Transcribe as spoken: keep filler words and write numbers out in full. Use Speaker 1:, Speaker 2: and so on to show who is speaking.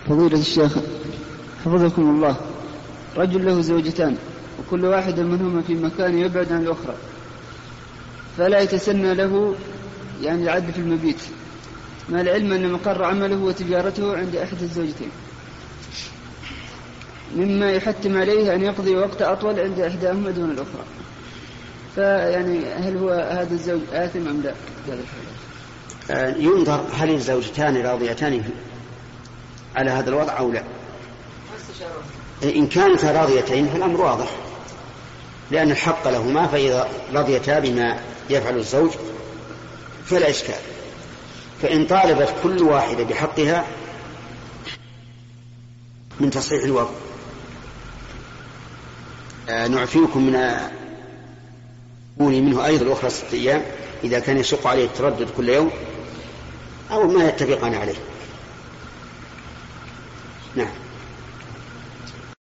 Speaker 1: فضيلة الشيخ حفظكم الله، رجل له زوجتان وكل واحدة منهما في مكان يبعد عن الأخرى، فلا يتسنى له يعني العد في المبيت، مع العلم أن مقر عمله وتجارته عند أحد الزوجتين، مما يحتم عليه أن يقضي وقت أطول عند إحداهما دون الأخرى. فيعني هل هو هذا الزوج آثم أم لا؟
Speaker 2: ينظر هل الزوجتان راضيتان على هذا الوضع أو لا. إن كانت راضيتين فالأمر واضح، لأن الحق لهما، فإذا رضيتا بما يفعل الزوج فلا إشكال. فإن طالبت كل واحدة بحقها من تصحيح الوضع نعفيكم من أولي منه أيضا الأخرى ستة أيام إذا كان يشق عليه التردد كل يوم أو ما يتفقان عليه. نعم.